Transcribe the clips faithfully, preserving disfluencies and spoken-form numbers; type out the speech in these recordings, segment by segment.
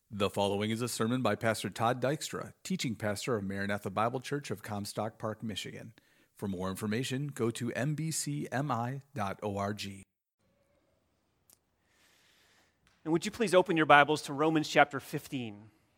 The following is a sermon by Pastor Todd Dykstra, teaching pastor of Maranatha Bible Church of Comstock Park, Michigan. For more information, go to m b c m i dot org. And would you please open your Bibles to Romans chapter fifteen?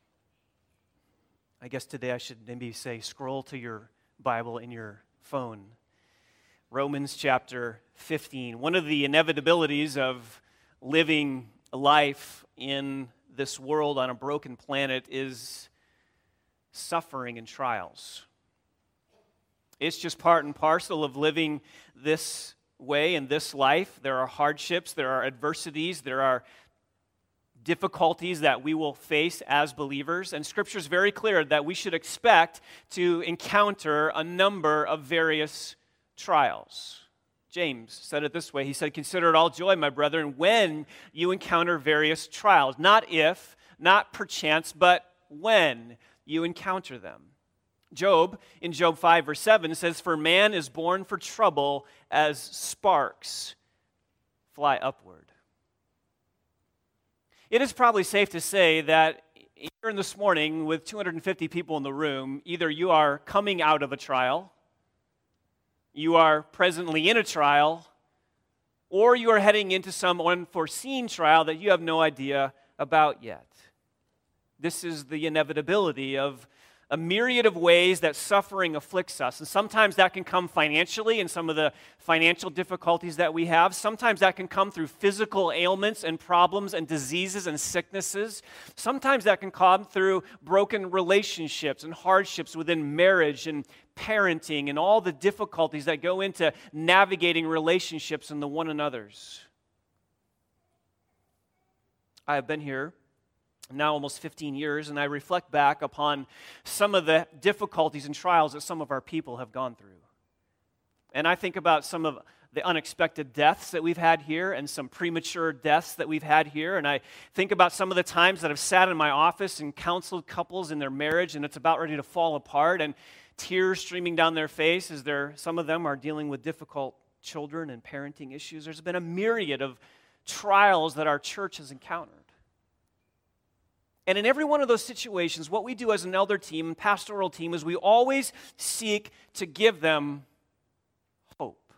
I guess today I should maybe say scroll to your Bible in your phone. Romans chapter fifteen. One of the inevitabilities of living a life in this world on a broken planet is suffering and trials. It's just part and parcel of living this way in this life. There are hardships, there are adversities, there are difficulties that we will face as believers, and Scripture is very clear that we should expect to encounter a number of various trials. James said it this way. He said, "Consider it all joy, my brethren, when you encounter various trials." Not if, not perchance, but when you encounter them. Job, in Job five, verse seven, says, "For man is born for trouble as sparks fly upward." It is probably safe to say that here this morning, with two hundred fifty people in the room, either you are coming out of a trial, you are presently in a trial, or you are heading into some unforeseen trial that you have no idea about yet. This is the inevitability of a myriad of ways that suffering afflicts us. And sometimes that can come financially in some of the financial difficulties that we have. Sometimes that can come through physical ailments and problems and diseases and sicknesses. Sometimes that can come through broken relationships and hardships within marriage and parenting and all the difficulties that go into navigating relationships and the one another's. I have been here now almost fifteen years, and I reflect back upon some of the difficulties and trials that some of our people have gone through. And I think about some of the unexpected deaths that we've had here and some premature deaths that we've had here, and I think about some of the times that I've sat in my office and counseled couples in their marriage, and it's about ready to fall apart, and tears streaming down their face as they're, some of them are dealing with difficult children and parenting issues. There's been a myriad of trials that our church has encountered. And in every one of those situations, what we do as an elder team and pastoral team is we always seek to give them hope.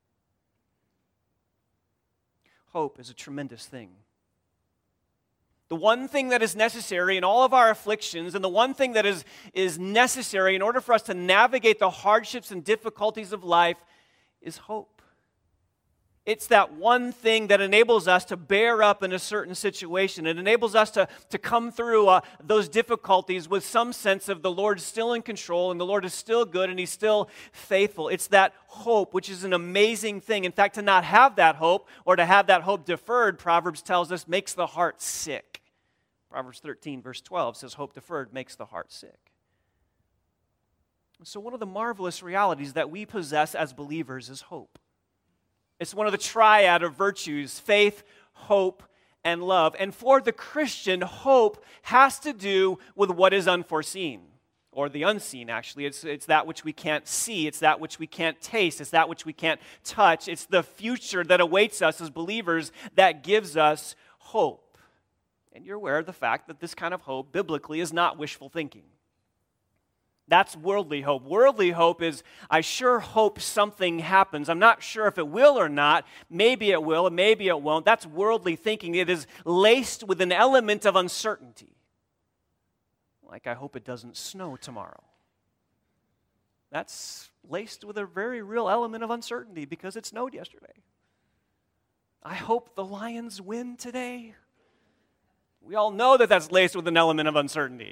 Hope is a tremendous thing. The one thing that is necessary in all of our afflictions, and the one thing that is, is necessary in order for us to navigate the hardships and difficulties of life, is hope. It's that one thing that enables us to bear up in a certain situation. It enables us to, to come through uh, those difficulties with some sense of the Lord is still in control and the Lord is still good and He's still faithful. It's that hope, which is an amazing thing. In fact, to not have that hope or to have that hope deferred, Proverbs tells us, makes the heart sick. Proverbs thirteen, verse twelve says, "Hope deferred makes the heart sick." So one of the marvelous realities that we possess as believers is hope. It's one of the triad of virtues: faith, hope, and love. And for the Christian, hope has to do with what is unforeseen, or the unseen, actually. It's, it's that which we can't see. It's that which we can't taste. It's that which we can't touch. It's the future that awaits us as believers that gives us hope. And you're aware of the fact that this kind of hope, biblically, is not wishful thinking. That's worldly hope. Worldly hope is, I sure hope something happens. I'm not sure if it will or not. Maybe it will, and maybe it won't. That's worldly thinking. It is laced with an element of uncertainty. Like, I hope it doesn't snow tomorrow. That's laced with a very real element of uncertainty because it snowed yesterday. I hope the Lions win today. We all know that that's laced with an element of uncertainty.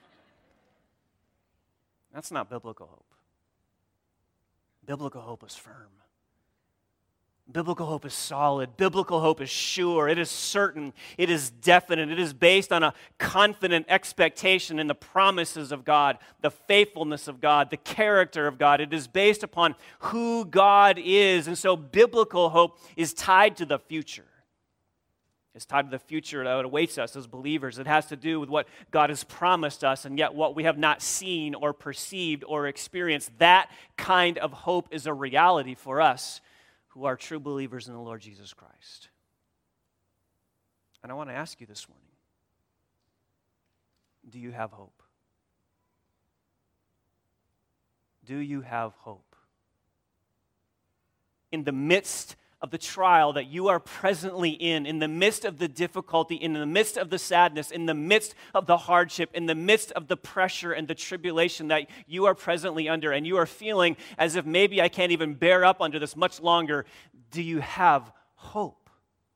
That's not biblical hope. Biblical hope is firm. Biblical hope is solid. Biblical hope is sure. It is certain. It is definite. It is based on a confident expectation in the promises of God, the faithfulness of God, the character of God. It is based upon who God is. And so biblical hope is tied to the future. It's tied to the future that awaits us as believers. It has to do with what God has promised us, and yet what we have not seen or perceived or experienced. That kind of hope is a reality for us who are true believers in the Lord Jesus Christ. And I want to ask you this morning, Do you have hope? Do you have hope? In the midst of the trial that you are presently in, in the midst of the difficulty, in the midst of the sadness, in the midst of the hardship, in the midst of the pressure and the tribulation that you are presently under, and you are feeling as if maybe I can't even bear up under this much longer, do you have hope?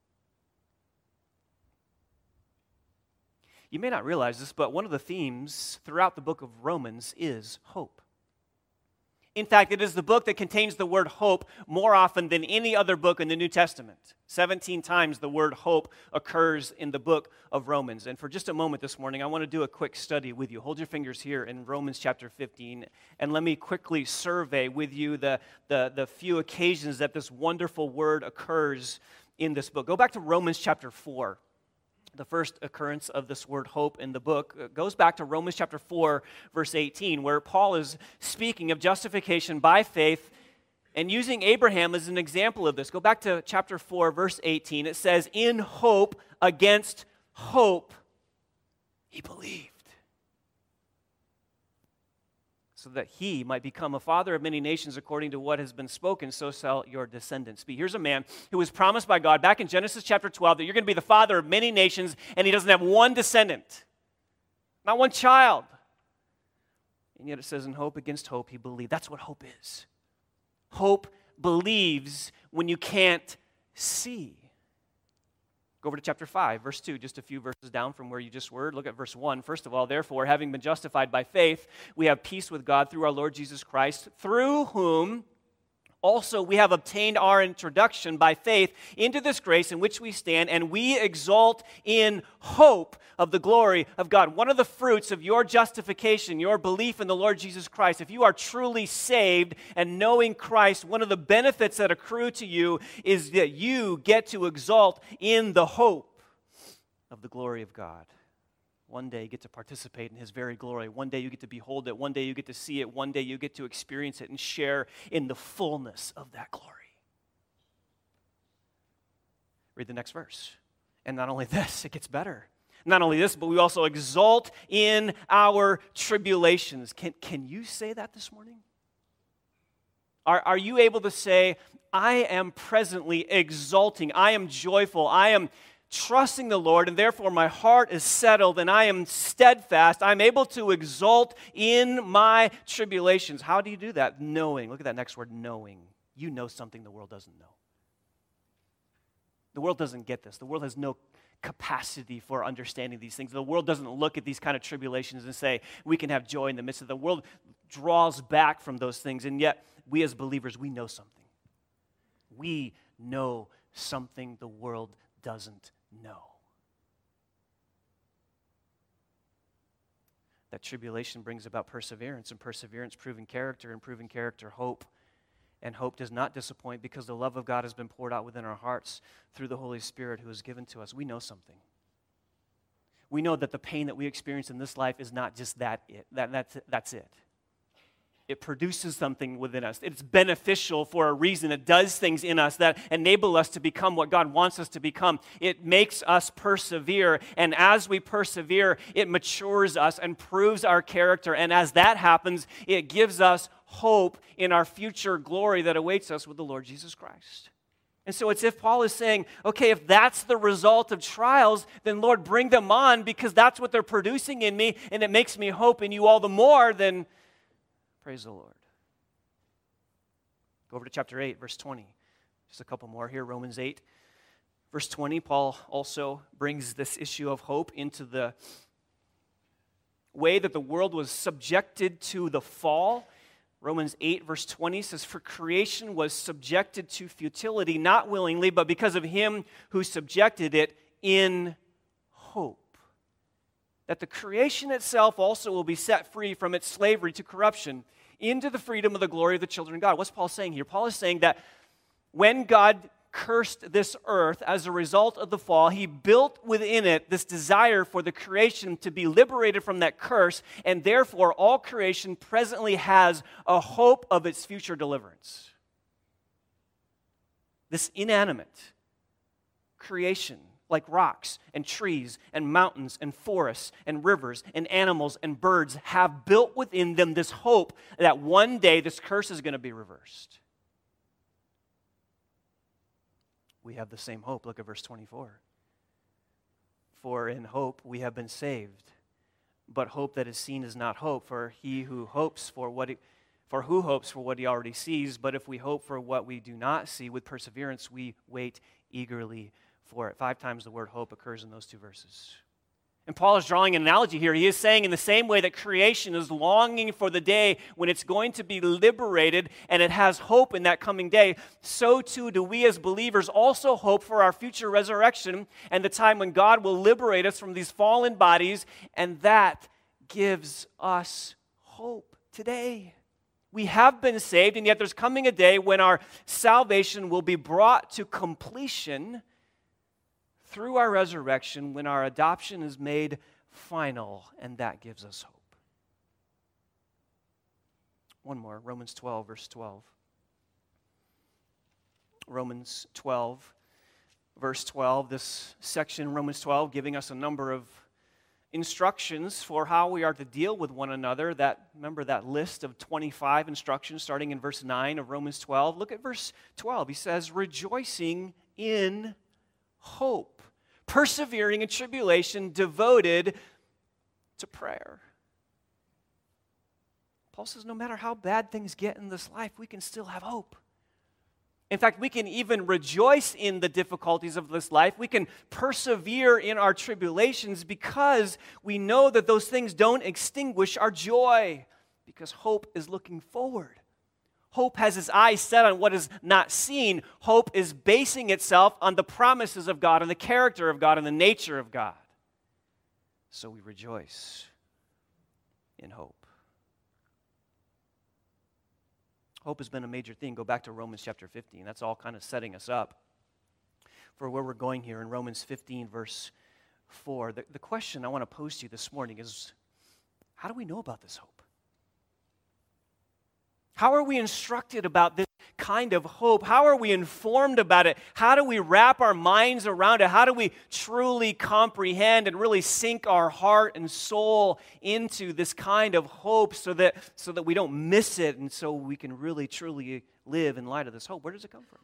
You may not realize this, but one of the themes throughout the book of Romans is hope. In fact, it is the book that contains the word hope more often than any other book in the New Testament. seventeen times the word hope occurs in the book of Romans. And for just a moment this morning, I want to do a quick study with you. Hold your fingers here in Romans chapter fifteen, and let me quickly survey with you the, the, the few occasions that this wonderful word occurs in this book. Go back to Romans chapter four. The first occurrence of this word hope in the book goes back to Romans chapter four, verse eighteen, where Paul is speaking of justification by faith and using Abraham as an example of this. Go back to chapter four, verse eighteen. It says, in hope against hope, he believed, so that he might become a father of many nations according to what has been spoken, so shall your descendants be. Here's a man who was promised by God back in Genesis chapter twelve that you're going to be the father of many nations, and he doesn't have one descendant, not one child. And yet it says, in hope against hope, he believed. That's what hope is. Hope believes when you can't see. Go over to chapter five, verse two, just a few verses down from where you just were. Look at verse one. First of all, therefore, having been justified by faith, we have peace with God through our Lord Jesus Christ, through whom also we have obtained our introduction by faith into this grace in which we stand, and we exult in hope of the glory of God. One of the fruits of your justification, your belief in the Lord Jesus Christ, if you are truly saved and knowing Christ, one of the benefits that accrue to you is that you get to exult in the hope of the glory of God. One day you get to participate in his very glory. One day you get to behold it. One day you get to see it. One day you get to experience it and share in the fullness of that glory. Read the next verse. And not only this, it gets better. Not only this, but we also exult in our tribulations. Can, can you say that this morning? Are, are you able to say, I am presently exulting, I am joyful, I am trusting the Lord, and therefore my heart is settled, and I am steadfast. I'm able to exult in my tribulations. How do you do that? Knowing. Look at that next word, knowing. You know something the world doesn't know. The world doesn't get this. The world has no capacity for understanding these things. The world doesn't look at these kind of tribulations and say, we can have joy in the midst of it. The world draws back from those things, and yet we as believers, we know something. We know something the world doesn't know. That tribulation brings about perseverance, and perseverance proven character, and proven character hope. And hope does not disappoint because the love of God has been poured out within our hearts through the Holy Spirit who is given to us. We know something. We know that the pain that we experience in this life is not just that it. That, that's, that's it. It produces something within us. It's beneficial for a reason. It does things in us that enable us to become what God wants us to become. It makes us persevere, and as we persevere, it matures us and proves our character, and as that happens, it gives us hope in our future glory that awaits us with the Lord Jesus Christ. And so it's if Paul is saying, okay, if that's the result of trials, then Lord, bring them on, because that's what they're producing in me, and it makes me hope in you all the more, then praise the Lord. Go over to chapter eight, verse twenty. Just a couple more here. Romans eight, verse twenty. Paul also brings this issue of hope into the way that the world was subjected to the fall. Romans eight, verse twenty says, for creation was subjected to futility, not willingly, but because of him who subjected it in hope. That the creation itself also will be set free from its slavery to corruption into the freedom of the glory of the children of God. What's Paul saying here? Paul is saying that when God cursed this earth as a result of the fall, he built within it this desire for the creation to be liberated from that curse, and therefore all creation presently has a hope of its future deliverance. This inanimate creation, like rocks and trees and mountains and forests and rivers and animals and birds have built within them this hope that one day this curse is going to be reversed. We have the same hope. Look at verse twenty-four. For in hope we have been saved, but hope that is seen is not hope. For he who hopes for what he, for who hopes for what he already sees, but if we hope for what we do not see, with perseverance we wait eagerly for it. Five times the word hope occurs in those two verses. And Paul is drawing an analogy here. He is saying in the same way that creation is longing for the day when it's going to be liberated and it has hope in that coming day, so too do we as believers also hope for our future resurrection and the time when God will liberate us from these fallen bodies, and that gives us hope today. We have been saved, and yet there's coming a day when our salvation will be brought to completion through our resurrection, when our adoption is made final, and that gives us hope. One more, Romans twelve, verse twelve. Romans twelve, verse twelve, this section, Romans twelve, giving us a number of instructions for how we are to deal with one another. That, remember that list of twenty-five instructions starting in verse nine of Romans twelve? Look at verse twelve. He says, rejoicing in hope, persevering in tribulation, devoted to prayer. Paul says no matter how bad things get in this life, we can still have hope. In fact, we can even rejoice in the difficulties of this life. We can persevere in our tribulations because we know that those things don't extinguish our joy, because hope is looking forward. Hope has its eyes set on what is not seen. Hope is basing itself on the promises of God and the character of God and the nature of God. So we rejoice in hope. Hope has been a major theme. Go back to Romans chapter fifteen. That's all kind of setting us up for where we're going here in Romans fifteen, verse four. The, the question I want to pose to you this morning is, how do we know about this hope? How are we instructed about this kind of hope? How are we informed about it? How do we wrap our minds around it? How do we truly comprehend and really sink our heart and soul into this kind of hope so that, so that we don't miss it and so we can really, truly live in light of this hope? Where does it come from?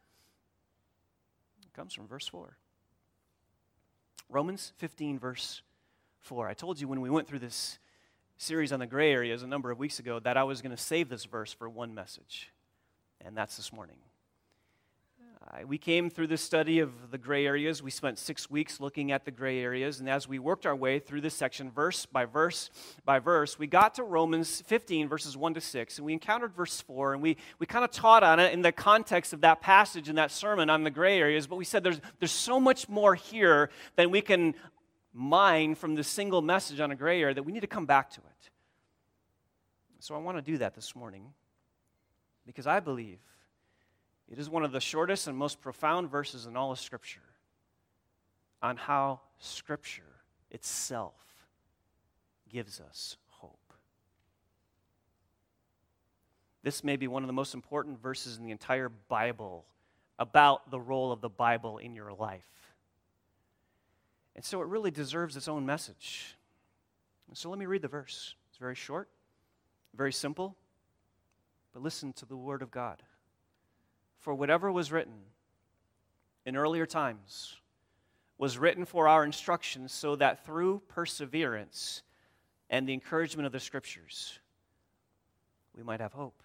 It comes from verse four. Romans fifteen, verse four. I told you when we went through this series on the gray areas a number of weeks ago that I was going to save this verse for one message, and that's this morning. Uh, we came through this study of the gray areas. We spent six weeks looking at the gray areas, and as we worked our way through this section, verse by verse by verse, we got to Romans fifteen, verses one to six, and we encountered verse four, and we, we kind of taught on it in the context of that passage and that sermon on the gray areas, but we said there's, there's so much more here than we can mine from the single message on a gray area that we need to come back to it. So I want to do that this morning because I believe it is one of the shortest and most profound verses in all of Scripture on how Scripture itself gives us hope. This may be one of the most important verses in the entire Bible about the role of the Bible in your life. And so it really deserves its own message. And so let me read the verse. It's very short, very simple, but listen to the word of God. For whatever was written in earlier times was written for our instruction, so that through perseverance and the encouragement of the Scriptures, we might have hope.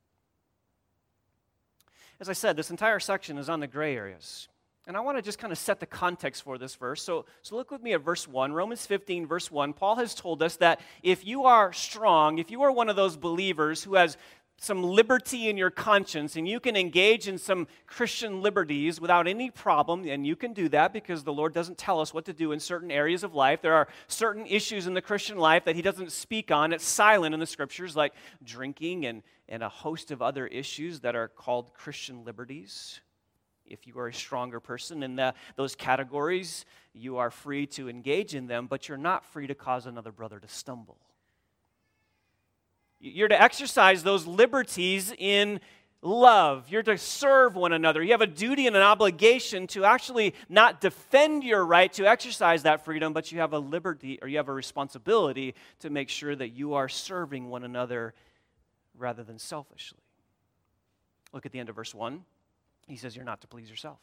As I said, this entire section is on the gray areas. And I want to just kind of set the context for this verse. So, so look with me at verse one. Romans fifteen, verse one. Paul has told us that if you are strong, if you are one of those believers who has some liberty in your conscience, and you can engage in some Christian liberties without any problem, and you can do that because the Lord doesn't tell us what to do in certain areas of life. There are certain issues in the Christian life that He doesn't speak on. It's silent in the Scriptures, like drinking and, and a host of other issues that are called Christian liberties. If you are a stronger person in the, those categories, you are free to engage in them, but you're not free to cause another brother to stumble. You're to exercise those liberties in love. You're to serve one another. You have a duty and an obligation to actually not defend your right to exercise that freedom, but you have a liberty or you have a responsibility to make sure that you are serving one another rather than selfishly. Look at the end of verse one. He says you're not to please yourself.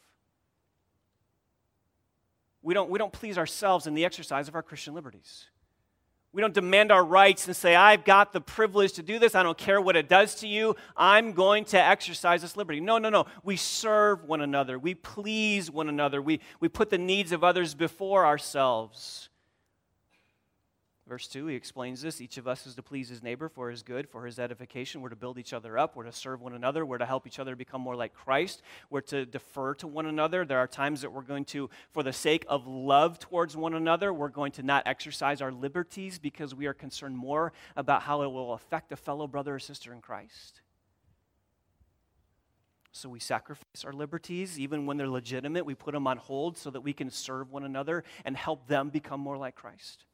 We don't, we don't please ourselves in the exercise of our Christian liberties. We don't demand our rights and say, I've got the privilege to do this. I don't care what it does to you. I'm going to exercise this liberty. No, no, no. We serve one another. We please one another. We, we put the needs of others before ourselves. Verse two, he explains this. Each of us is to please his neighbor for his good, for his edification. We're to build each other up. We're to serve one another. We're to help each other become more like Christ. We're to defer to one another. There are times that we're going to, for the sake of love towards one another, we're going to not exercise our liberties because we are concerned more about how it will affect a fellow brother or sister in Christ. So we sacrifice our liberties, even when they're legitimate. We put them on hold so that we can serve one another and help them become more like Christ.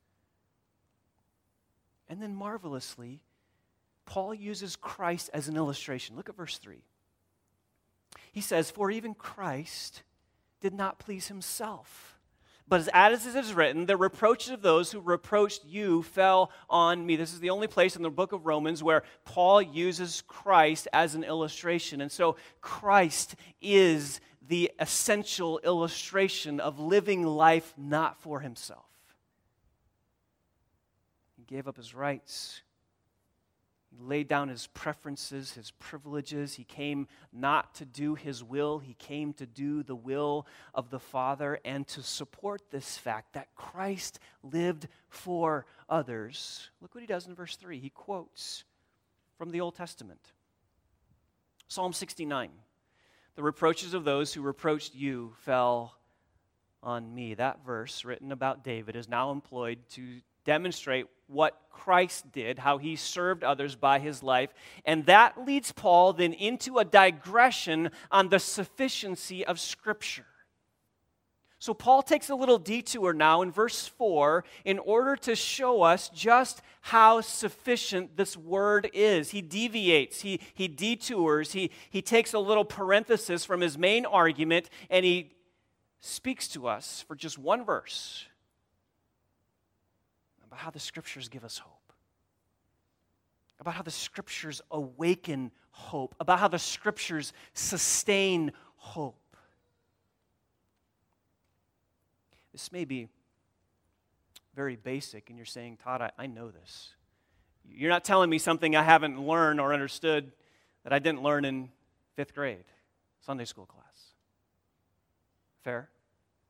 And then marvelously, Paul uses Christ as an illustration. Look at verse three. He says, for even Christ did not please himself. But as it is written, the reproaches of those who reproached you fell on me. This is the only place in the book of Romans where Paul uses Christ as an illustration. And so Christ is the essential illustration of living life not for himself. He gave up his rights. He laid down his preferences, his privileges. He came not to do his will. He came to do the will of the Father and to support this fact that Christ lived for others. Look what he does in verse three. He quotes from the Old Testament. Psalm sixty-nine. The reproaches of those who reproached you fell on me. That verse, written about David, is now employed to demonstrate what Christ did, how he served others by his life. And that leads Paul then into a digression on the sufficiency of Scripture. So Paul takes a little detour now in verse four in order to show us just how sufficient this word is. He deviates, he, he detours, he, he takes a little parenthesis from his main argument, and he speaks to us for just one verse about how the Scriptures give us hope, about how the Scriptures awaken hope, about how the Scriptures sustain hope. This may be very basic, and you're saying, Todd, I, I know this. You're not telling me something I haven't learned or understood that I didn't learn in fifth grade, Sunday school class. Fair?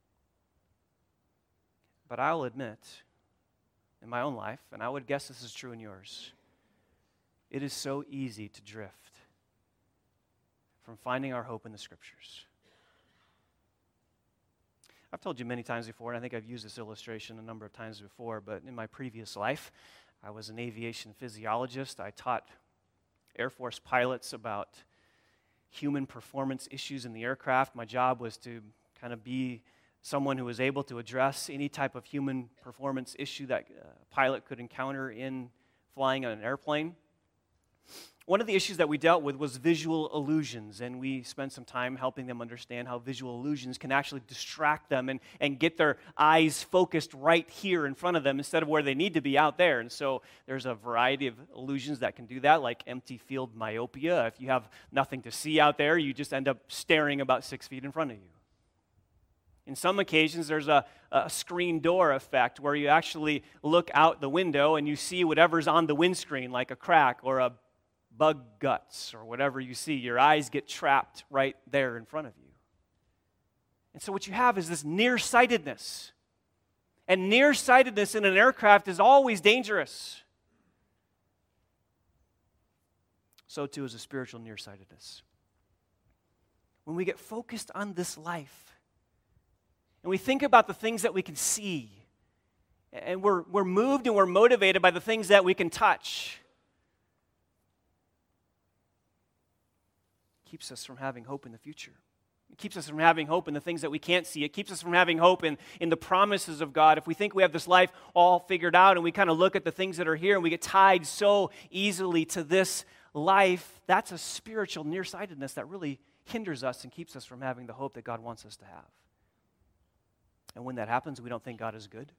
But I'll admit, in my own life, and I would guess this is true in yours, it is so easy to drift from finding our hope in the Scriptures. I've told you many times before, and I think I've used this illustration a number of times before, but in my previous life, I was an aviation physiologist. I taught Air Force pilots about human performance issues in the aircraft. My job was to kind of be someone who was able to address any type of human performance issue that a pilot could encounter in flying on an airplane. One of the issues that we dealt with was visual illusions, and we spent some time helping them understand how visual illusions can actually distract them and, and get their eyes focused right here in front of them instead of where they need to be out there. And so there's a variety of illusions that can do that, like empty field myopia. If you have nothing to see out there, you just end up staring about six feet in front of you. In some occasions, there's a, a screen door effect where you actually look out the window and you see whatever's on the windscreen, like a crack or a bug guts or whatever you see. Your eyes get trapped right there in front of you. And so what you have is this nearsightedness. And nearsightedness in an aircraft is always dangerous. So too is a spiritual nearsightedness. When we get focused on this life, and we think about the things that we can see, and we're, we're moved and we're motivated by the things that we can touch, it keeps us from having hope in the future. It keeps us from having hope in the things that we can't see. It keeps us from having hope in, in the promises of God. If we think we have this life all figured out and we kind of look at the things that are here and we get tied so easily to this life, that's a spiritual nearsightedness that really hinders us and keeps us from having the hope that God wants us to have. And when that happens, we don't think God is good.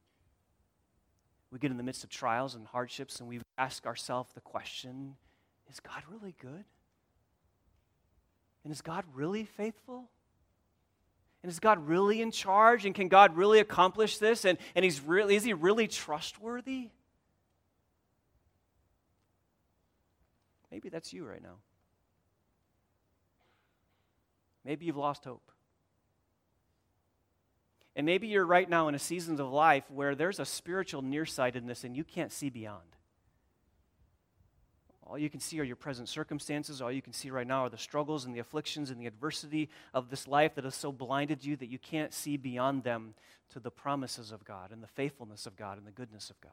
We get in the midst of trials and hardships and we ask ourselves the question, is God really good? And is God really faithful? And is God really in charge? And can God really accomplish this? And, and he's really, is he really trustworthy? Maybe that's you right now. Maybe you've lost hope. And maybe you're right now in a season of life where there's a spiritual nearsightedness and you can't see beyond. All you can see are your present circumstances. All you can see right now are the struggles and the afflictions and the adversity of this life that has so blinded you that you can't see beyond them to the promises of God and the faithfulness of God and the goodness of God.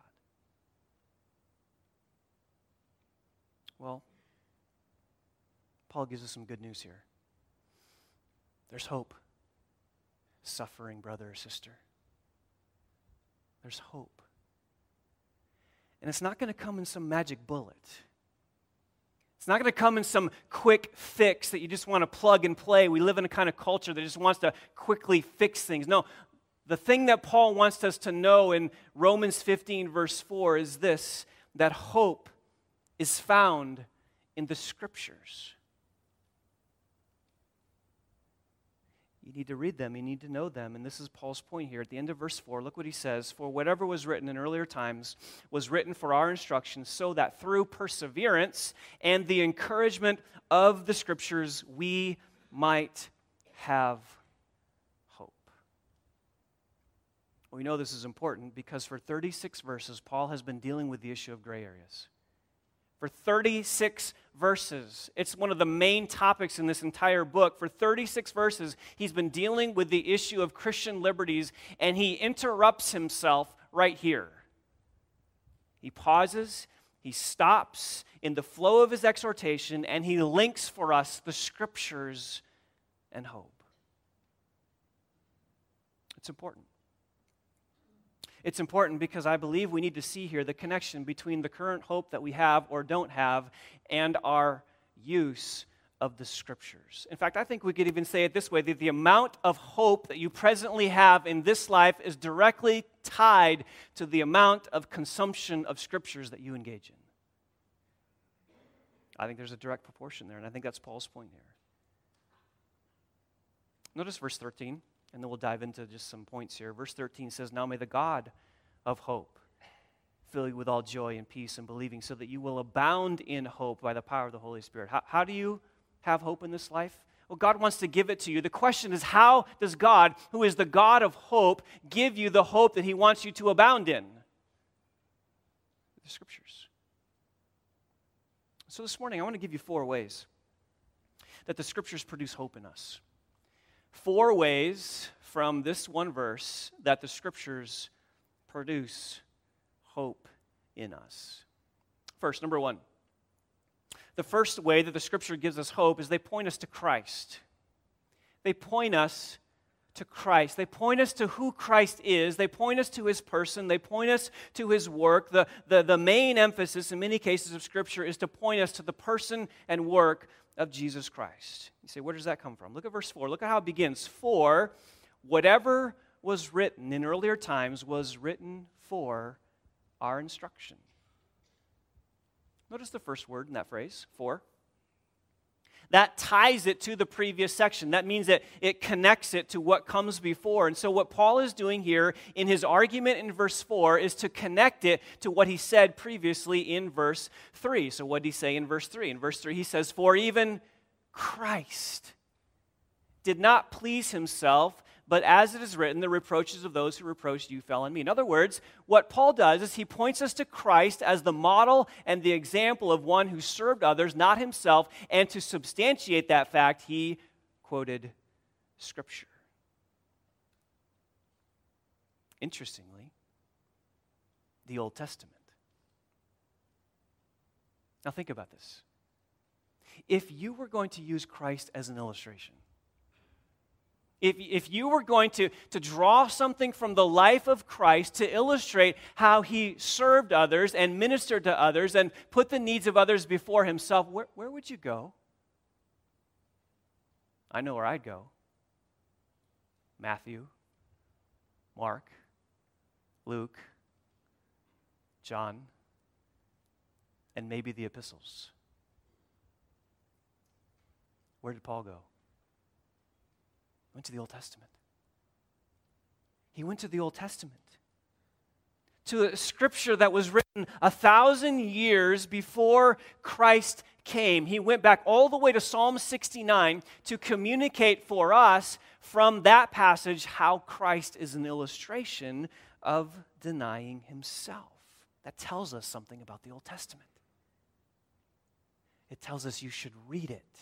Well, Paul gives us some good news here. There's hope. Suffering brother or sister. There's hope. And it's not going to come in some magic bullet. It's not going to come in some quick fix that you just want to plug and play. We live in a kind of culture that just wants to quickly fix things. No, the thing that Paul wants us to know in Romans fifteen verse four is this, that hope is found in the Scriptures. You need to read them, you need to know them, and this is Paul's point here. At the end of verse four, look what he says, "For whatever was written in earlier times was written for our instruction, so that through perseverance and the encouragement of the Scriptures we might have hope." We know this is important because for thirty-six verses, Paul has been dealing with the issue of gray areas. For thirty-six verses. It's one of the main topics in this entire book. For thirty-six verses, he's been dealing with the issue of Christian liberties, and he interrupts himself right here. He pauses, he stops in the flow of his exhortation, and he links for us the Scriptures and hope. It's important. It's important because I believe we need to see here the connection between the current hope that we have or don't have and our use of the Scriptures. In fact, I think we could even say it this way, that the amount of hope that you presently have in this life is directly tied to the amount of consumption of Scriptures that you engage in. I think there's a direct proportion there, and I think that's Paul's point here. Notice verse thirteen. And then we'll dive into just some points here. Verse thirteen says, "Now may the God of hope fill you with all joy and peace and believing, so that you will abound in hope by the power of the Holy Spirit." How, how do you have hope in this life? Well, God wants to give it to you. The question is, how does God, who is the God of hope, give you the hope that He wants you to abound in? The Scriptures. So this morning, I want to give you four ways that the Scriptures produce hope in us. Four ways from this one verse that the Scriptures produce hope in us. First, number one, the first way that the Scripture gives us hope is they point us to Christ. They point us to Christ. They point us to who Christ is. They point us to His person. They point us to His work. The, the, the main emphasis in many cases of Scripture is to point us to the person and work of Jesus Christ. You say, where does that come from? Look at verse four. Look at how it begins. "For whatever was written in earlier times was written for our instruction." Notice the first word in that phrase, for. That ties it to the previous section. That means that it connects it to what comes before. And so what Paul is doing here in his argument in verse four is to connect it to what he said previously in verse three. So what did he say in verse three? In verse three he says, "For even Christ did not please himself, but as it is written, the reproaches of those who reproached you fell on me." In other words, what Paul does is he points us to Christ as the model and the example of one who served others, not himself, and to substantiate that fact, he quoted Scripture. Interestingly, the Old Testament. Now think about this. If you were going to use Christ as an illustration, If, if you were going to, to draw something from the life of Christ to illustrate how he served others and ministered to others and put the needs of others before himself, where, where would you go? I know where I'd go. Matthew, Mark, Luke, John, and maybe the epistles. Where did Paul go? He went to the Old Testament. He went to the Old Testament. To a scripture that was written a thousand years before Christ came. He went back all the way to Psalm sixty-nine to communicate for us from that passage how Christ is an illustration of denying himself. That tells us something about the Old Testament. It tells us you should read it.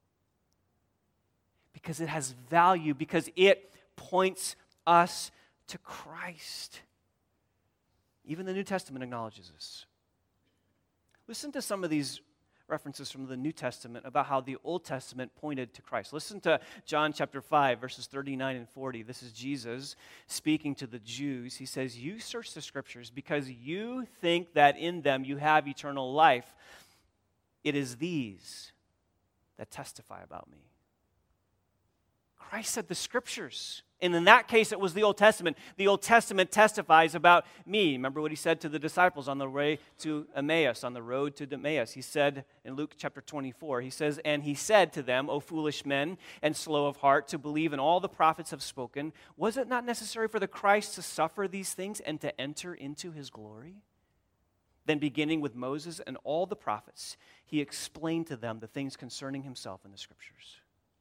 Because it has value, because it points us to Christ. Even the New Testament acknowledges this. Listen to some of these references from the New Testament about how the Old Testament pointed to Christ. Listen to John chapter five, verses thirty-nine and forty. This is Jesus speaking to the Jews. He says, "You search the Scriptures because you think that in them you have eternal life. It is these that testify about me." Christ said the Scriptures. And in that case, it was the Old Testament. The Old Testament testifies about me. Remember what he said to the disciples on the way to Emmaus, on the road to Emmaus. He said in Luke chapter twenty-four, he says, "And he said to them, O foolish men and slow of heart, to believe in all the prophets have spoken, was it not necessary for the Christ to suffer these things and to enter into his glory?" Then beginning with Moses and all the prophets, he explained to them the things concerning himself in the Scriptures.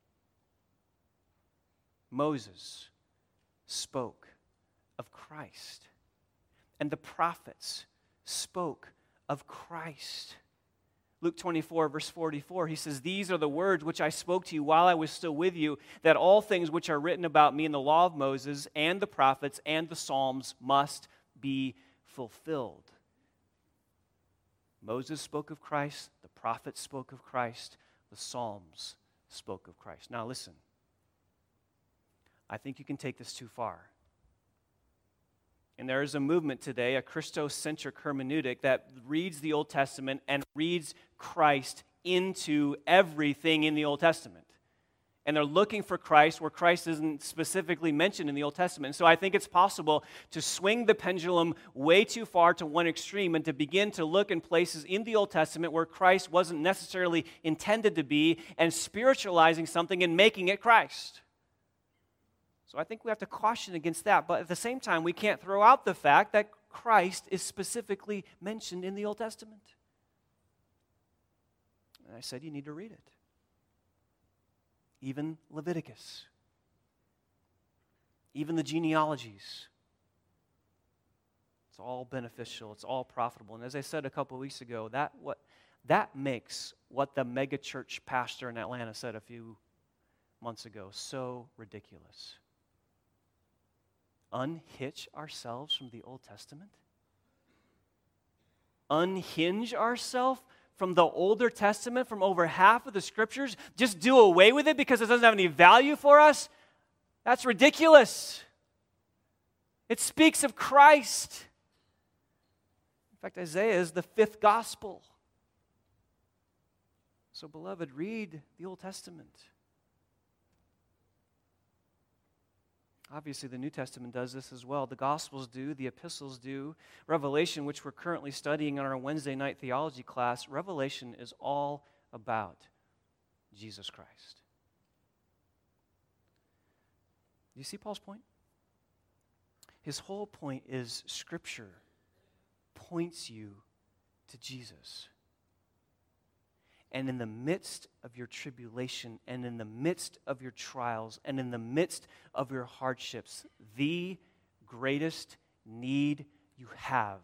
Moses spoke of Christ, and the prophets spoke of Christ. Luke twenty-four, verse forty-four, he says, "These are the words which I spoke to you while I was still with you, that all things which are written about me in the law of Moses and the prophets and the Psalms must be fulfilled." Moses spoke of Christ, the prophets spoke of Christ, the Psalms spoke of Christ. Now listen. I think you can take this too far. And there is a movement today, a Christocentric hermeneutic, that reads the Old Testament and reads Christ into everything in the Old Testament. And they're looking for Christ where Christ isn't specifically mentioned in the Old Testament. And so I think it's possible to swing the pendulum way too far to one extreme and to begin to look in places in the Old Testament where Christ wasn't necessarily intended to be, and spiritualizing something and making it Christ. So I think we have to caution against that. But at the same time, we can't throw out the fact that Christ is specifically mentioned in the Old Testament. And I said you need to read it. Even Leviticus. Even the genealogies. It's all beneficial. It's all profitable. And as I said a couple of weeks ago, that what that makes what the megachurch pastor in Atlanta said a few months ago so ridiculous. Unhitch ourselves from the Old Testament? Unhinge ourselves from the Older Testament, from over half of the Scriptures? Just do away with it because it doesn't have any value for us? That's ridiculous. It speaks of Christ. In fact, Isaiah is the fifth gospel. So, beloved, read the Old Testament. Obviously, the New Testament does this as well. The Gospels do, the epistles do. Revelation, which we're currently studying in our Wednesday night theology class, Revelation is all about Jesus Christ. Do you see Paul's point? His whole point is Scripture points you to Jesus. And in the midst of your tribulation, and in the midst of your trials, and in the midst of your hardships, the greatest need you have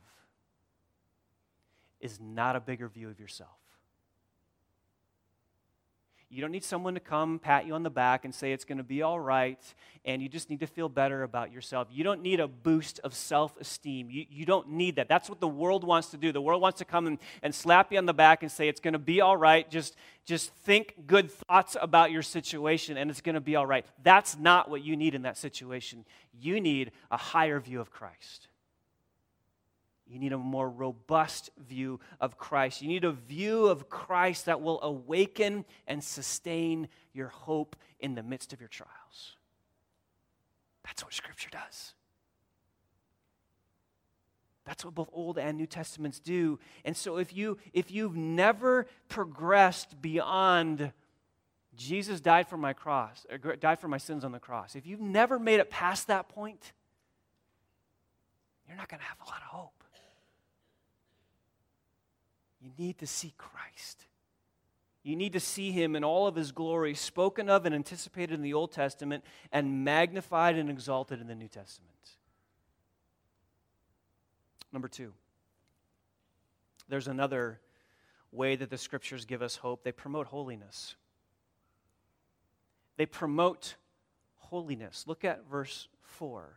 is not a bigger view of yourself. You don't need someone to come pat you on the back and say it's going to be all right, and you just need to feel better about yourself. You don't need a boost of self-esteem. You, you don't need that. That's what the world wants to do. The world wants to come and, and slap you on the back and say it's going to be all right. Just, just think good thoughts about your situation, and it's going to be all right. That's not what you need in that situation. You need a higher view of Christ. You need a more robust view of Christ. You need a view of Christ that will awaken and sustain your hope in the midst of your trials. That's what Scripture does. That's what both Old and New Testaments do. And so if you if you've never progressed beyond Jesus died for my cross, or died for my sins on the cross, if you've never made it past that point, you're not going to have a lot of hope. You need to see Christ. You need to see him in all of his glory, spoken of and anticipated in the Old Testament, and magnified and exalted in the New Testament. Number two, there's another way that the Scriptures give us hope. They promote holiness. They promote holiness. Look at verse four.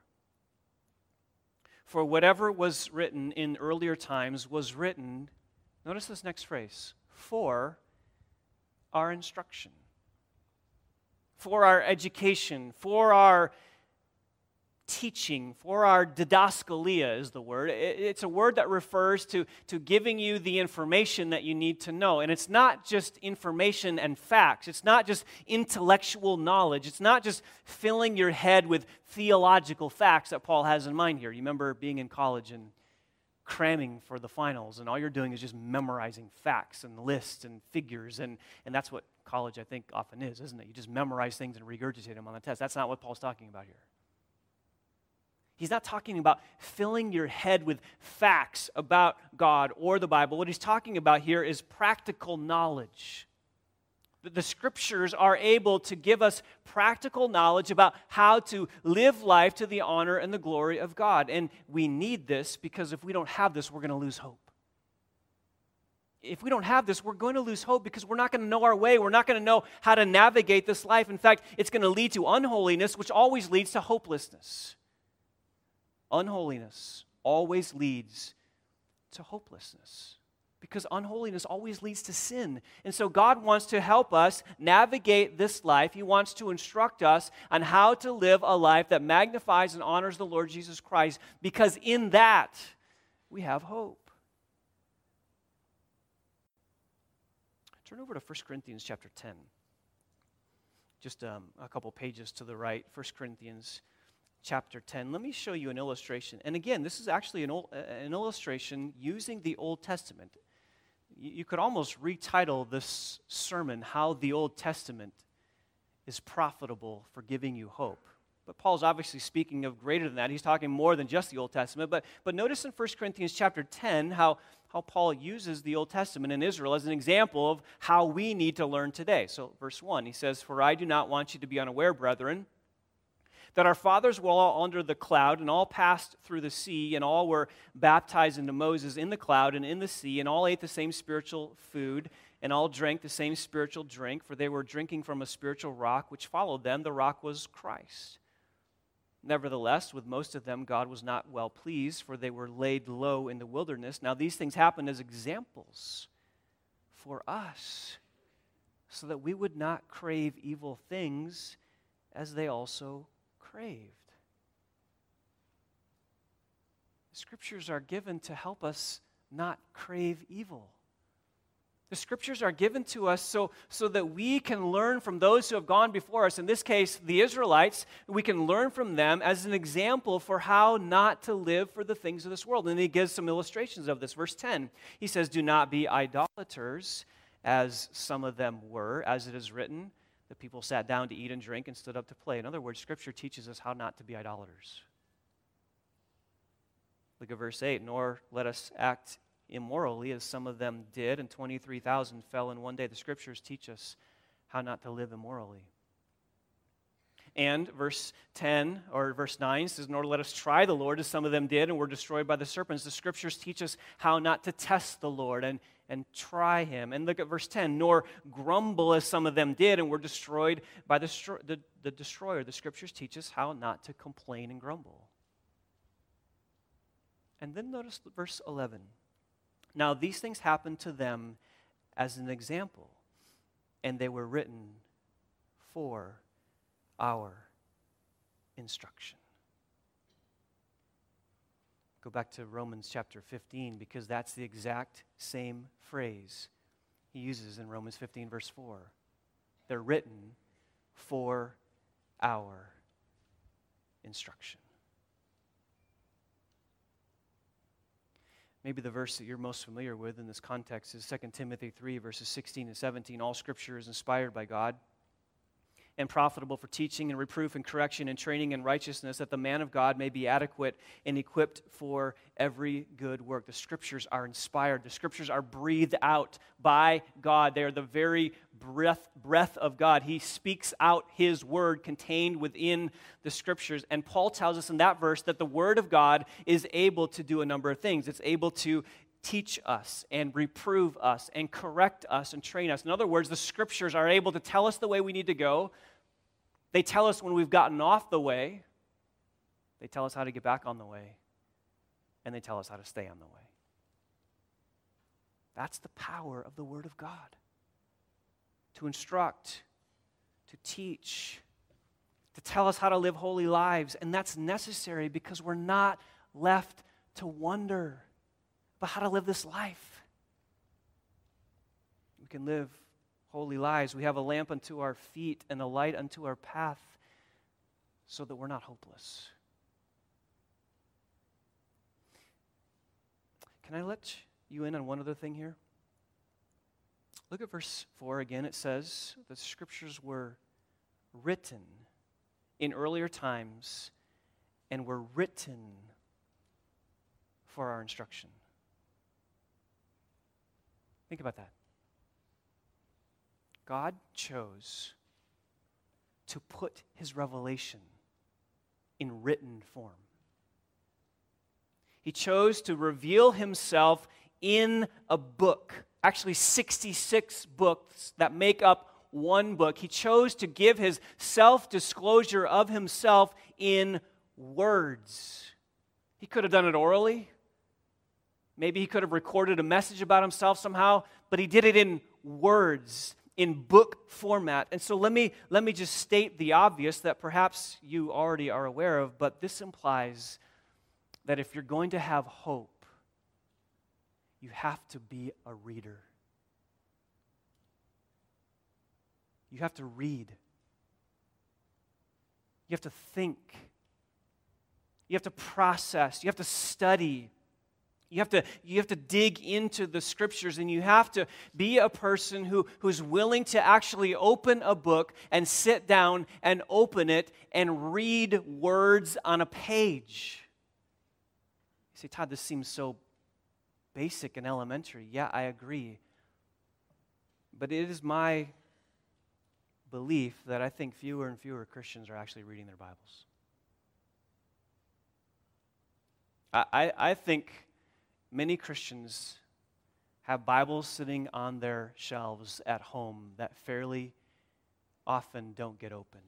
For whatever was written in earlier times was written, notice this next phrase, for our instruction, for our education, for our teaching, for our didaskalia is the word. It's a word that refers to, to giving you the information that you need to know. And it's not just information and facts. It's not just intellectual knowledge. It's not just filling your head with theological facts that Paul has in mind here. You remember being in college and cramming for the finals, and all you're doing is just memorizing facts and lists and figures, and, and that's what college, I think, often is, isn't it? You just memorize things and regurgitate them on the test. That's not what Paul's talking about here. He's not talking about filling your head with facts about God or the Bible. What he's talking about here is practical knowledge. The Scriptures are able to give us practical knowledge about how to live life to the honor and the glory of God. And we need this because if we don't have this, we're going to lose hope. If we don't have this, we're going to lose hope because we're not going to know our way. We're not going to know how to navigate this life. In fact, it's going to lead to unholiness, which always leads to hopelessness. Unholiness always leads to hopelessness, because unholiness always leads to sin. And so God wants to help us navigate this life. He wants to instruct us on how to live a life that magnifies and honors the Lord Jesus Christ, because in that we have hope. Turn over to First Corinthians chapter ten. Just um, a couple pages to the right, First Corinthians chapter ten. Let me show you an illustration. And again, this is actually an, old, an illustration using the Old Testament. You could almost retitle this sermon, How the Old Testament is Profitable for Giving You Hope. But Paul's obviously speaking of greater than that. He's talking more than just the Old Testament. But, but notice in First Corinthians chapter ten how, how Paul uses the Old Testament in Israel as an example of how we need to learn today. So verse one, he says, For I do not want you to be unaware, brethren, that our fathers were all under the cloud, and all passed through the sea, and all were baptized into Moses in the cloud and in the sea, and all ate the same spiritual food, and all drank the same spiritual drink, for they were drinking from a spiritual rock which followed them. The rock was Christ. Nevertheless, with most of them God was not well pleased, for they were laid low in the wilderness. Now these things happened as examples for us, so that we would not crave evil things as they also craved. The Scriptures are given to help us not crave evil. The Scriptures are given to us so, so that we can learn from those who have gone before us. In this case, the Israelites, we can learn from them as an example for how not to live for the things of this world. And he gives some illustrations of this. Verse ten, he says, Do not be idolaters, as some of them were, as it is written, the people sat down to eat and drink and stood up to play. In other words, Scripture teaches us how not to be idolaters. Look at verse eight. Nor let us act immorally, as some of them did, and twenty-three thousand fell in one day. The Scriptures teach us how not to live immorally. And verse ten, or verse nine says, Nor let us try the Lord, as some of them did, and were destroyed by the serpents. The Scriptures teach us how not to test the Lord. And, and try him. And look at verse ten, nor grumble as some of them did and were destroyed by the, the, the destroyer. The scriptures teach us how not to complain and grumble. And then notice verse eleven. Now these things happened to them as an example, and they were written for our instruction. Go back to Romans chapter fifteen, because that's the exact same phrase he uses in Romans fifteen, verse four. They're written for our instruction. Maybe the verse that you're most familiar with in this context is Second Timothy three, verses sixteen and seventeen. All Scripture is inspired by God and profitable for teaching and reproof and correction and training in righteousness, that the man of God may be adequate and equipped for every good work. The Scriptures are inspired. The Scriptures are breathed out by God. They are the very breath, breath of God. He speaks out His word contained within the Scriptures. And Paul tells us in that verse that the Word of God is able to do a number of things. It's able to teach us and reprove us and correct us and train us. In other words, the Scriptures are able to tell us the way we need to go. They tell us when we've gotten off the way. They tell us how to get back on the way. And they tell us how to stay on the way. That's the power of the Word of God. To instruct, to teach, to tell us how to live holy lives. And that's necessary because we're not left to wonder about how to live this life. We can live holy lives. We have a lamp unto our feet and a light unto our path so that we're not hopeless. Can I let you in on one other thing here? Look at verse four again. It says the Scriptures were written in earlier times and were written for our instruction. Think about that. God chose to put His revelation in written form. He chose to reveal Himself in a book, actually sixty-six books that make up one book. He chose to give His self-disclosure of Himself in words. He could have done it orally. Maybe He could have recorded a message about Himself somehow, but He did it in words, in book format. And so let me, let me just state the obvious that perhaps you already are aware of, but this implies that if you're going to have hope, you have to be a reader. You have to read. You have to think. You have to process. You have to study. You have to, you have to dig into the Scriptures, and you have to be a person who, who's willing to actually open a book and sit down and open it and read words on a page. You say, Todd, this seems so basic and elementary. Yeah, I agree. But it is my belief that I think fewer and fewer Christians are actually reading their Bibles. I, I, I think many Christians have Bibles sitting on their shelves at home that fairly often don't get opened.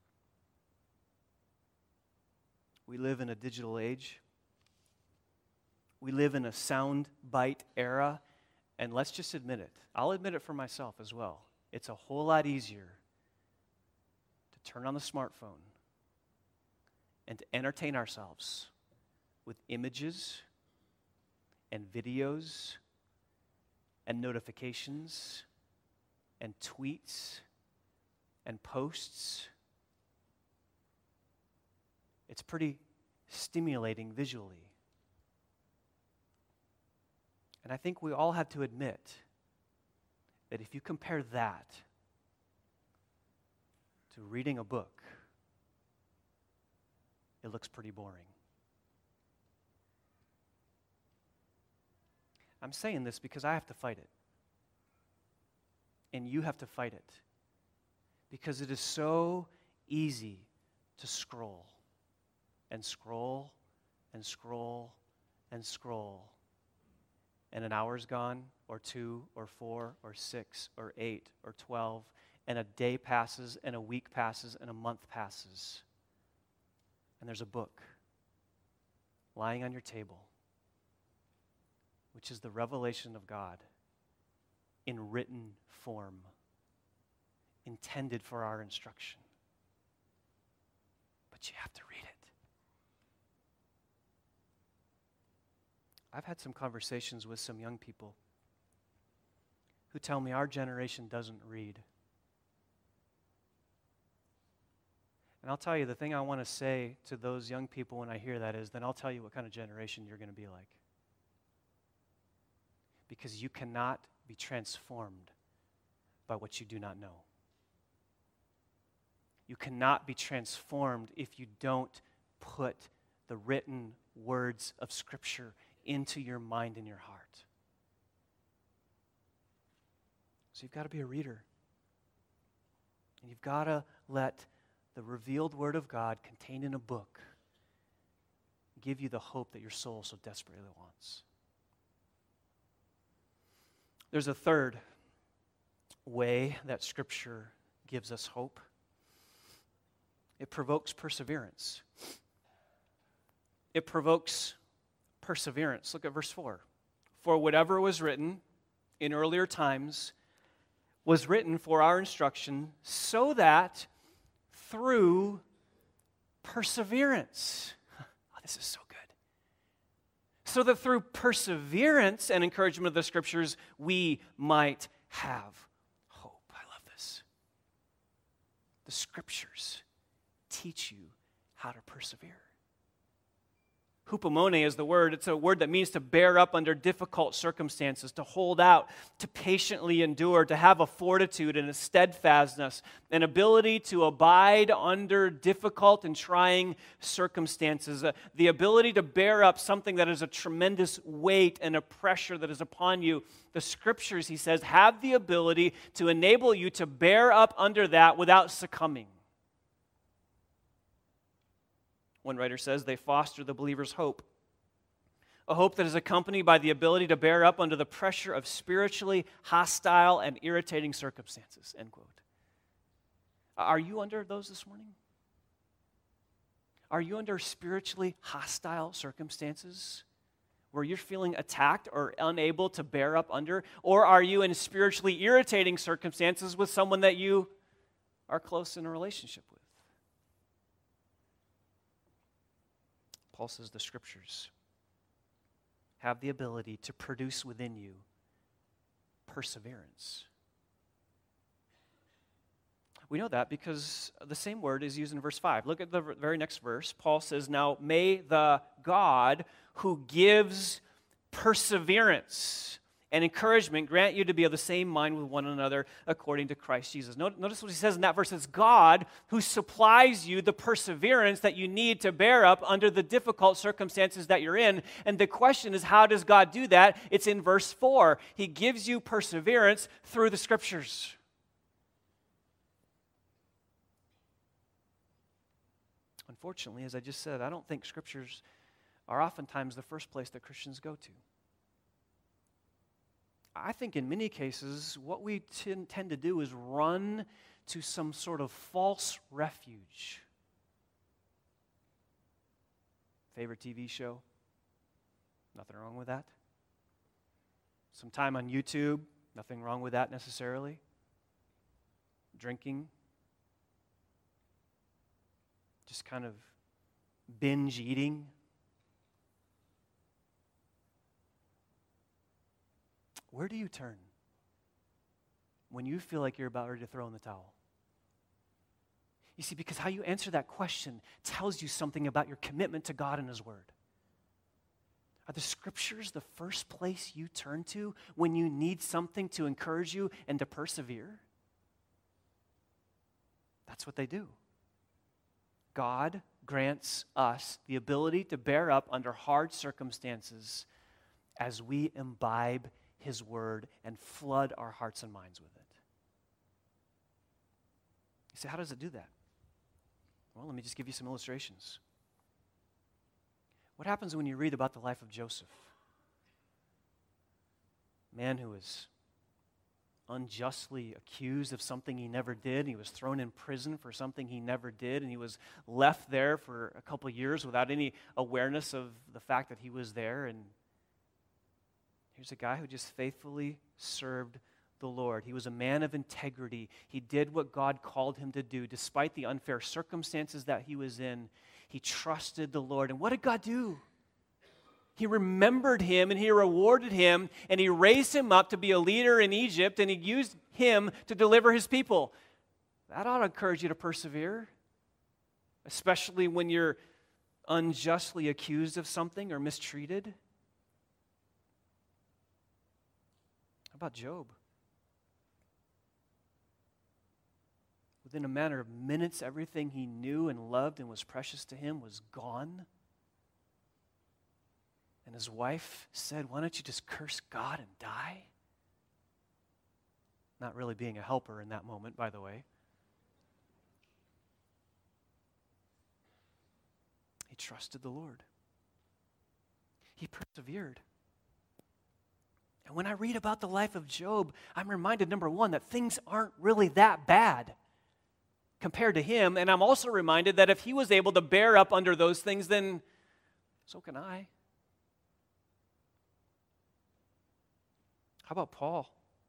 We live in a digital age. We live in a sound bite era, and let's just admit it. I'll admit it for myself as well. It's a whole lot easier to turn on the smartphone and to entertain ourselves with images and videos and notifications and tweets and posts. It's pretty stimulating visually. And I think we all have to admit that if you compare that to reading a book, it looks pretty boring. I'm saying this because I have to fight it. And you have to fight it. Because it is so easy to scroll and scroll and scroll and scroll and an hour's gone, or two, or four, or six, or eight, or twelve, and a day passes, and a week passes, and a month passes. And there's a book lying on your table, which is the revelation of God in written form, intended for our instruction. But you have to read it. I've had some conversations with some young people who tell me our generation doesn't read. And I'll tell you, the thing I want to say to those young people when I hear that is, then I'll tell you what kind of generation you're going to be like. Because you cannot be transformed by what you do not know. You cannot be transformed if you don't put the written words of Scripture into your mind and your heart. So you've got to be a reader. And you've got to let the revealed Word of God contained in a book give you the hope that your soul so desperately wants. There's a third way that Scripture gives us hope. It provokes perseverance. It provokes perseverance. Look at verse four. For whatever was written in earlier times was written for our instruction, so that through perseverance, oh, this is so good. So that through perseverance and encouragement of the Scriptures, we might have hope. I love this. The Scriptures teach you how to persevere. Hupomone is the word. It's a word that means to bear up under difficult circumstances, to hold out, to patiently endure, to have a fortitude and a steadfastness, an ability to abide under difficult and trying circumstances, uh, the ability to bear up something that is a tremendous weight and a pressure that is upon you. The Scriptures, he says, have the ability to enable you to bear up under that without succumbing. One writer says they foster the believer's hope, a hope that is accompanied by the ability to bear up under the pressure of spiritually hostile and irritating circumstances, end quote. Are you under those this morning? Are you under spiritually hostile circumstances where you're feeling attacked or unable to bear up under? Or are you in spiritually irritating circumstances with someone that you are close in a relationship with? Paul says the Scriptures have the ability to produce within you perseverance. We know that because the same word is used in verse five. Look at the very next verse. Paul says, now may the God who gives perseverance and encouragement grant you to be of the same mind with one another according to Christ Jesus. Notice what he says in that verse. It's God who supplies you the perseverance that you need to bear up under the difficult circumstances that you're in. And the question is, how does God do that? It's in verse four. He gives you perseverance through the Scriptures. Unfortunately, as I just said, I don't think Scriptures are oftentimes the first place that Christians go to. I think in many cases, what we t- tend to do is run to some sort of false refuge. Favorite T V show? Nothing wrong with that. Some time on YouTube? Nothing wrong with that necessarily. Drinking? Just kind of binge eating? Where do you turn when you feel like you're about ready to throw in the towel? You see, because how you answer that question tells you something about your commitment to God and His Word. Are the Scriptures the first place you turn to when you need something to encourage you and to persevere? That's what they do. God grants us the ability to bear up under hard circumstances as we imbibe His Word and flood our hearts and minds with it. You say, how does it do that? Well, let me just give you some illustrations. What happens when you read about the life of Joseph? man who was unjustly accused of something he never did. He was thrown in prison for something he never did, and he was left there for a couple of years without any awareness of the fact that he was there. And here's a guy who just faithfully served the Lord. He was a man of integrity. He did what God called him to do. Despite the unfair circumstances that he was in, he trusted the Lord. And what did God do? He remembered him and he rewarded him and he raised him up to be a leader in Egypt and he used him to deliver his people. That ought to encourage you to persevere, especially when you're unjustly accused of something or mistreated. How about Job? Within a matter of minutes, everything he knew and loved and was precious to him was gone. And his wife said, "Why don't you just curse God and die?" Not really being a helper in that moment, by the way. He trusted the Lord. He persevered. And when I read about the life of Job, I'm reminded, number one, that things aren't really that bad compared to him. And I'm also reminded that if he was able to bear up under those things, then so can I. How about Paul?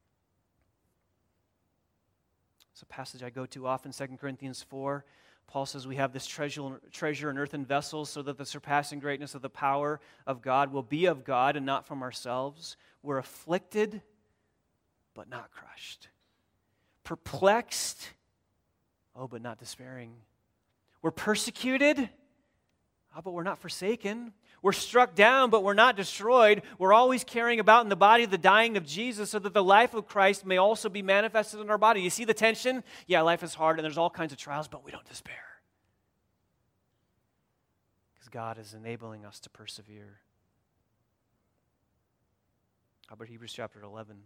It's a passage I go to often, Second Corinthians four. Paul says we have this treasure, treasure in earthen vessels so that the surpassing greatness of the power of God will be of God and not from ourselves. We're afflicted, but not crushed. Perplexed, oh, but not despairing. We're persecuted, oh, but we're not forsaken. We're struck down, but we're not destroyed. We're always carrying about in the body the dying of Jesus so that the life of Christ may also be manifested in our body. You see the tension? Yeah, life is hard and there's all kinds of trials, but we don't despair. Because God is enabling us to persevere. How about Hebrews chapter eleven?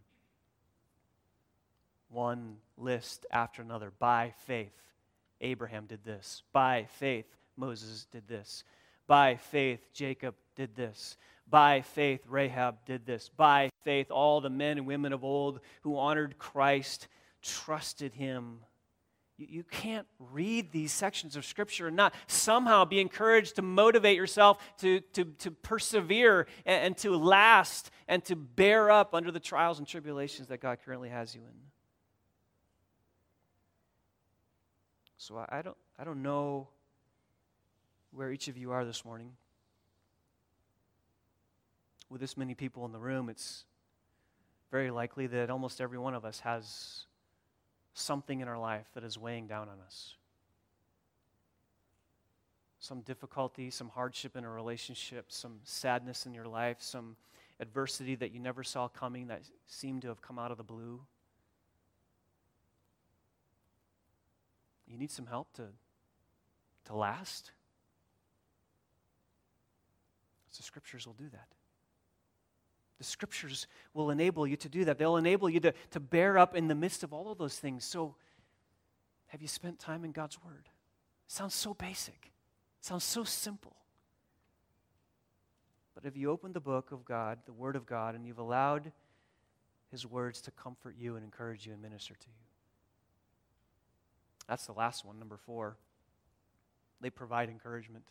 One list after another. By faith, Abraham did this. By faith, Moses did this. By faith, Jacob did this. By faith, Rahab did this. By faith, all the men and women of old who honored Christ trusted him. You, you can't read these sections of Scripture and not somehow be encouraged to motivate yourself to, to, to persevere and, and to last and to bear up under the trials and tribulations that God currently has you in. So I, I don't, I don't know where each of you are this morning. With this many people in the room, it's very likely that almost every one of us has something in our life that is weighing down on us. Some difficulty, some hardship in a relationship, some sadness in your life, some adversity that you never saw coming that seemed to have come out of the blue. You need some help to, to last. The Scriptures will do that. The Scriptures will enable you to do that. They'll enable you to, to bear up in the midst of all of those things. So, have you spent time in God's Word? It sounds so basic. It sounds so simple. But have you opened the book of God, the Word of God, and you've allowed His words to comfort you and encourage you and minister to you? That's the last one, number four. They provide encouragement.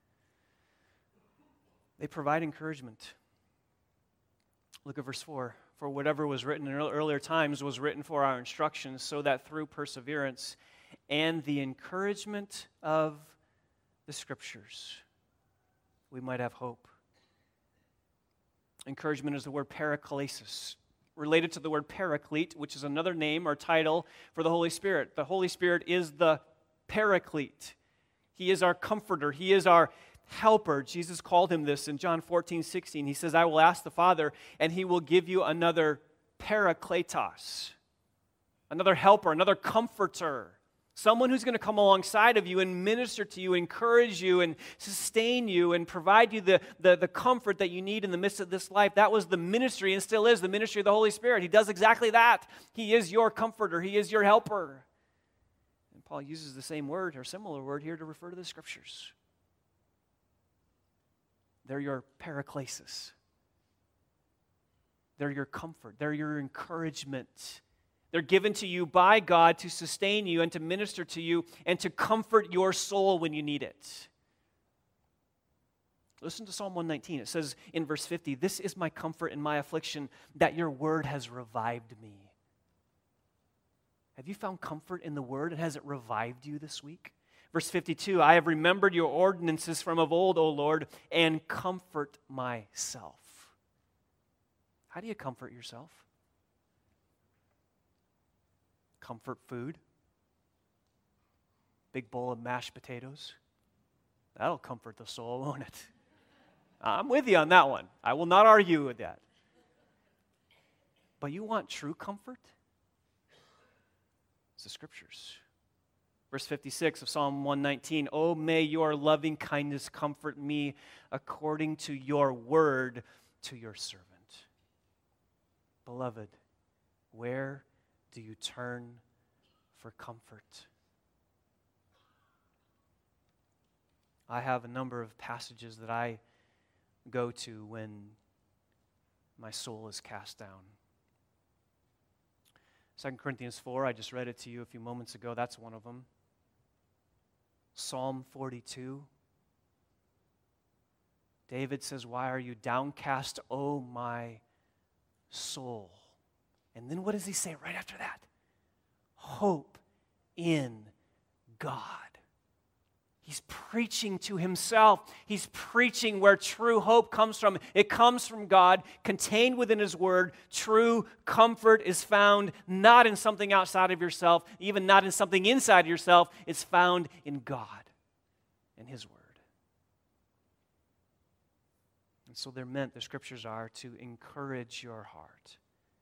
They provide encouragement. Look at verse four. For whatever was written in earlier times was written for our instruction, so that through perseverance and the encouragement of the Scriptures, we might have hope. Encouragement is the word paraklesis, related to the word paraclete, which is another name or title for the Holy Spirit. The Holy Spirit is the paraclete. He is our comforter. He is our helper. Jesus called him this in John fourteen, sixteen. He says, I will ask the Father, and he will give you another parakletos, another helper, another comforter, someone who's going to come alongside of you and minister to you, encourage you, and sustain you, and provide you the, the, the comfort that you need in the midst of this life. That was the ministry, and still is the ministry of the Holy Spirit. He does exactly that. He is your comforter. He is your helper. And Paul uses the same word, or similar word here, to refer to the Scriptures. They're your paraklesis. They're your comfort. They're your encouragement. They're given to you by God to sustain you and to minister to you and to comfort your soul when you need it. Listen to Psalm one nineteen. It says in verse fifty, "This is my comfort in my affliction, that your word has revived me." Have you found comfort in the word, and has it revived you this week? Verse fifty-two, "I have remembered your ordinances from of old, O Lord, and comfort myself." How do you comfort yourself? Comfort food. Big bowl of mashed potatoes. That'll comfort the soul, won't it? I'm with you on that one. I will not argue with that. But you want true comfort? It's the Scriptures. Verse fifty-six of Psalm one nineteen, "Oh, may your loving kindness comfort me according to your word to your servant." Beloved, where do you turn for comfort? I have a number of passages that I go to when my soul is cast down. Second Corinthians four, I just read it to you a few moments ago. That's one of them. Psalm forty-two. David says, "Why are you downcast, O my soul?" And then what does he say right after that? Hope in God. He's preaching to himself. He's preaching where true hope comes from. It comes from God, contained within His Word. True comfort is found not in something outside of yourself, even not in something inside of yourself. It's found in God and His Word. And so they're meant, the Scriptures are, to encourage your heart.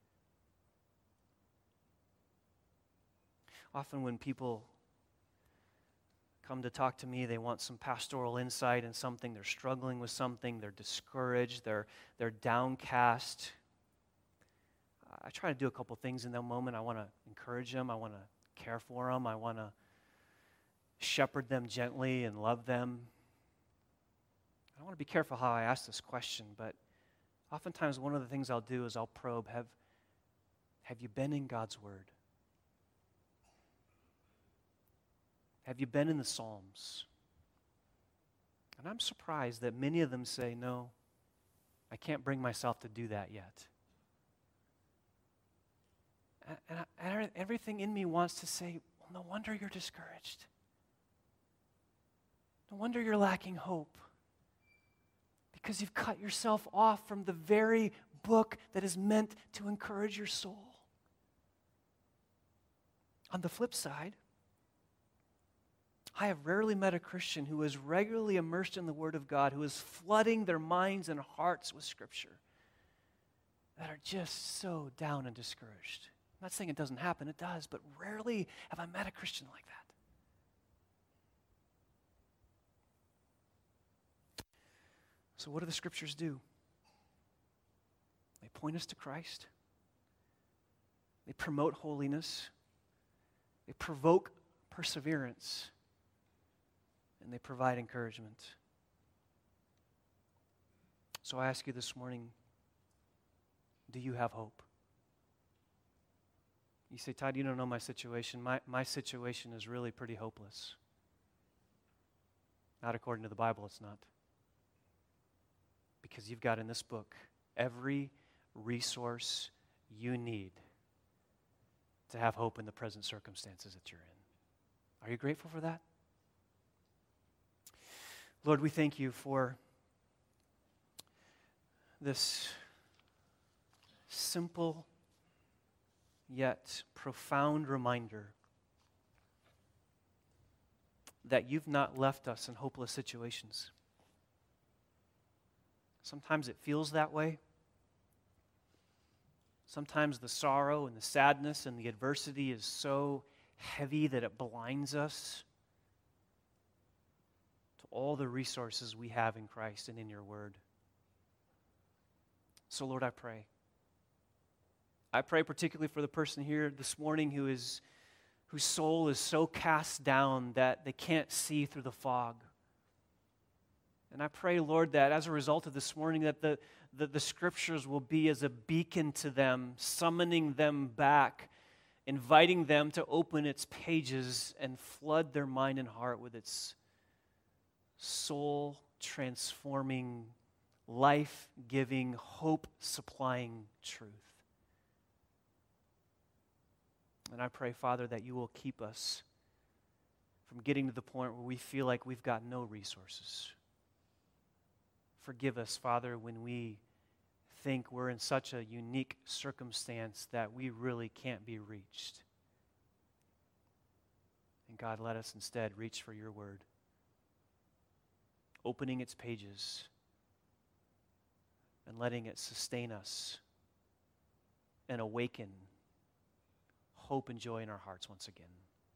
Often when people come to talk to me, they want some pastoral insight in something, they're struggling with something, they're discouraged, they're, they're downcast. I try to do a couple things in that moment. I want to encourage them, I want to care for them, I want to shepherd them gently and love them. I want to be careful how I ask this question, but oftentimes one of the things I'll do is I'll probe, have, have you been in God's Word? Have you been in the Psalms? And I'm surprised that many of them say, no, I can't bring myself to do that yet. And, I, and everything in me wants to say, well, no wonder you're discouraged. No wonder you're lacking hope. Because you've cut yourself off from the very book that is meant to encourage your soul. On the flip side, I have rarely met a Christian who is regularly immersed in the Word of God, who is flooding their minds and hearts with Scripture, that are just so down and discouraged. I'm not saying it doesn't happen, it does, but rarely have I met a Christian like that. So what do the Scriptures do? They point us to Christ. They promote holiness. They provoke perseverance. And they provide encouragement. So I ask you this morning, do you have hope? You say, Todd, you don't know my situation. My, my situation is really pretty hopeless. Not according to the Bible, it's not. Because you've got in this book every resource you need to have hope in the present circumstances that you're in. Are you grateful for that? Lord, we thank you for this simple yet profound reminder that you've not left us in hopeless situations. Sometimes it feels that way. Sometimes the sorrow and the sadness and the adversity is so heavy that it blinds us to all the resources we have in Christ and in your word. So Lord, I pray. I pray particularly for the person here this morning who is, whose soul is so cast down that they can't see through the fog. And I pray, Lord, that as a result of this morning, that the, the, the Scriptures will be as a beacon to them, summoning them back, inviting them to open its pages and flood their mind and heart with its soul-transforming, life-giving, hope-supplying truth. And I pray, Father, that you will keep us from getting to the point where we feel like we've got no resources. Forgive us, Father, when we think we're in such a unique circumstance that we really can't be reached. And God, let us instead reach for your word, opening its pages and letting it sustain us and awaken hope and joy in our hearts once again.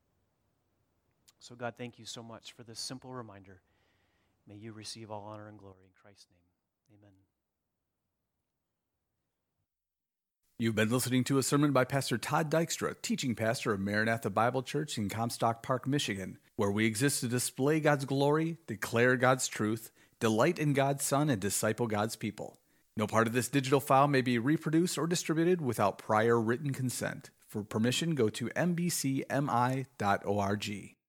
So God, thank you so much for this simple reminder. May you receive all honor and glory in Christ's name. Amen. You've been listening to a sermon by Pastor Todd Dykstra, teaching pastor of Maranatha Bible Church in Comstock Park, Michigan, where we exist to display God's glory, declare God's truth, delight in God's Son, and disciple God's people. No part of this digital file may be reproduced or distributed without prior written consent. For permission, go to m b c m i dot org.